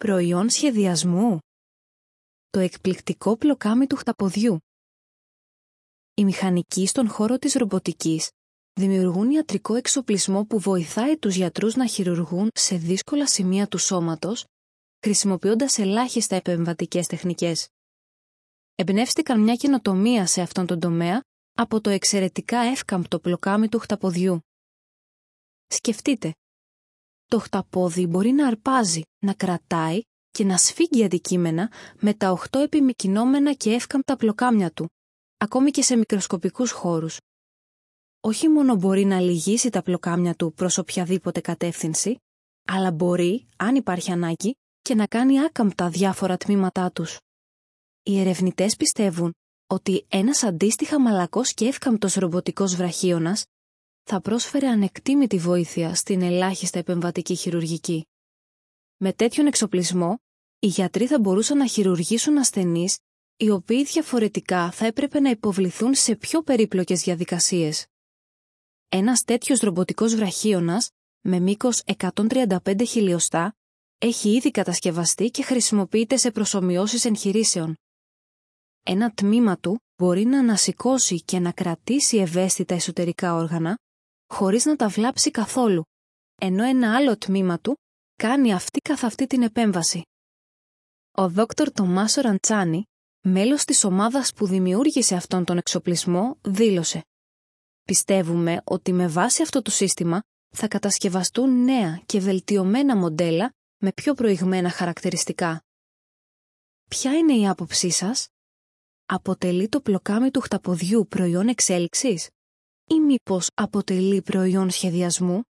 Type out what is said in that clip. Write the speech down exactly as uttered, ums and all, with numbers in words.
Προϊόν σχεδιασμού. Το εκπληκτικό πλοκάμι του χταποδιού. Οι μηχανικοί στον χώρο της ρομποτικής δημιουργούν ιατρικό εξοπλισμό που βοηθάει τους γιατρούς να χειρουργούν σε δύσκολα σημεία του σώματος, χρησιμοποιώντας ελάχιστα επεμβατικές τεχνικές. Εμπνεύστηκαν μια καινοτομία σε αυτόν τον τομέα από το εξαιρετικά εύκαμπτο πλοκάμι του χταποδιού. Σκεφτείτε. Το χταπόδι μπορεί να αρπάζει, να κρατάει και να σφίγγει αντικείμενα με τα οχτώ επιμικινόμενα και εύκαμπτα πλοκάμια του, ακόμη και σε μικροσκοπικούς χώρους. Όχι μόνο μπορεί να λυγίσει τα πλοκάμια του προς οποιαδήποτε κατεύθυνση, αλλά μπορεί, αν υπάρχει ανάγκη, και να κάνει άκαμπτα διάφορα τμήματά τους. Οι ερευνητές πιστεύουν ότι ένας αντίστοιχα μαλακός και εύκαμπτος ρομποτικός βραχίωνας θα πρόσφερε ανεκτήμητη βοήθεια στην ελάχιστα επεμβατική χειρουργική. Με τέτοιον εξοπλισμό, οι γιατροί θα μπορούσαν να χειρουργήσουν ασθενείς, οι οποίοι διαφορετικά θα έπρεπε να υποβληθούν σε πιο περίπλοκες διαδικασίες. Ένας τέτοιος ρομποτικός βραχίωνας, με μήκος εκατόν τριάντα πέντε χιλιοστά, έχει ήδη κατασκευαστεί και χρησιμοποιείται σε προσομοιώσεις εγχειρήσεων. Ένα τμήμα του μπορεί να ανασηκώσει και να κρατήσει ευαίσθητα εσωτερικά όργανα, χωρίς να τα βλάψει καθόλου, ενώ ένα άλλο τμήμα του κάνει αυτή καθ' αυτή την επέμβαση. Ο δόκτωρ Τομάσο Ραντσάνι, μέλος της ομάδας που δημιούργησε αυτόν τον εξοπλισμό, δήλωσε: «Πιστεύουμε ότι με βάση αυτό το σύστημα θα κατασκευαστούν νέα και βελτιωμένα μοντέλα με πιο προηγμένα χαρακτηριστικά». Ποια είναι η άποψή σας? Αποτελεί το πλοκάμι του χταποδιού προϊόν εξέλιξης ή μήπως αποτελεί προϊόν σχεδιασμού?